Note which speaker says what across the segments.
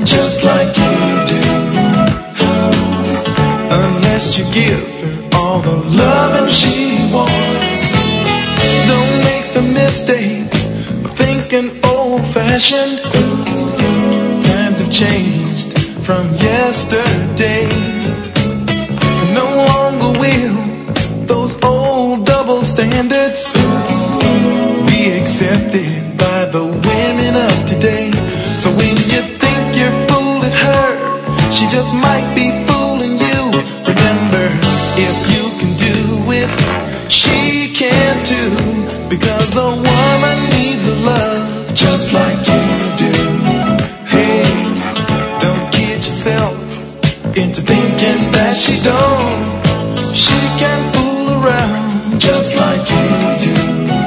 Speaker 1: just like you do. Unless you give her all the loving she wants. Don't make the mistake of thinking old-fashioned. Times have changed from yesterday. No longer will those old double standards be accepted by the women of today. So when you think you're fooling her, she just might be fooling you. Remember, if you can do it, she can too. Because a woman needs a love just like you do. Hey, don't kid yourself into thinking that she don't. She can fool around just like you do.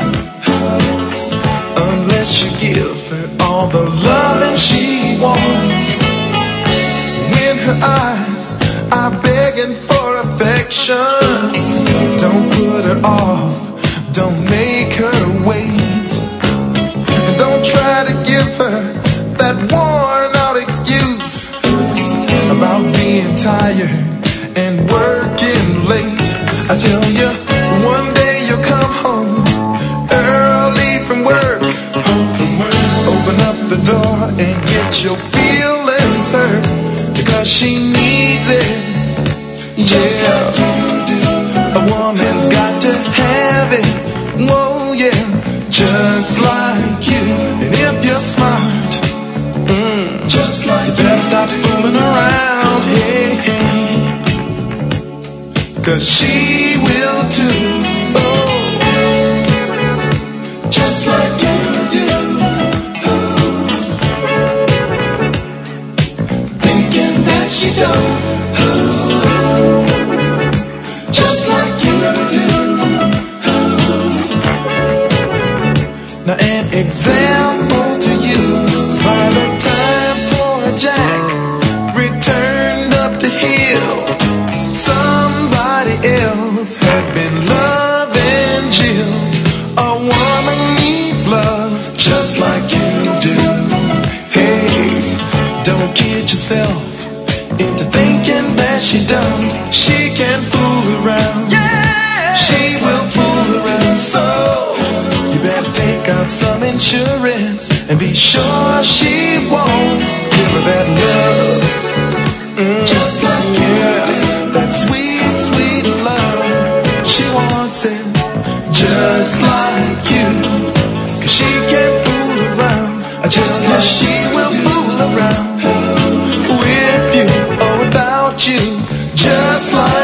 Speaker 1: Unless you give her all the loving she wants. When her eyes are begging for affection, don't put her off, don't make her wait. And don't try to give her that worn out excuse about being tired and working late. I tell you, one day you'll come home early from work. Open up the door and get your feelings hurt, because she needs it. Just like you do. A woman's got to have it. Whoa, yeah, just like you. And if you're smart, just like you, better stop fooling around. Hey, hey. 'Cause she will too. Oh, just like you do. Oh, thinking that she don't. Oh, just like you do. Oh. Now an example to you. By the time poor Jack returned up the hill, somebody else had been loving Jill. A woman needs love just like you do. Hey, don't kid yourself into thinking that she don't. She can fool around. Yeah, she will fool around. So you better take out some insurance and be sure she won't give her that love. Just like you do. That sweet, sweet love. She wants it just like you. 'Cause she can't fool around. Just as she will fool around with you or without you. Just like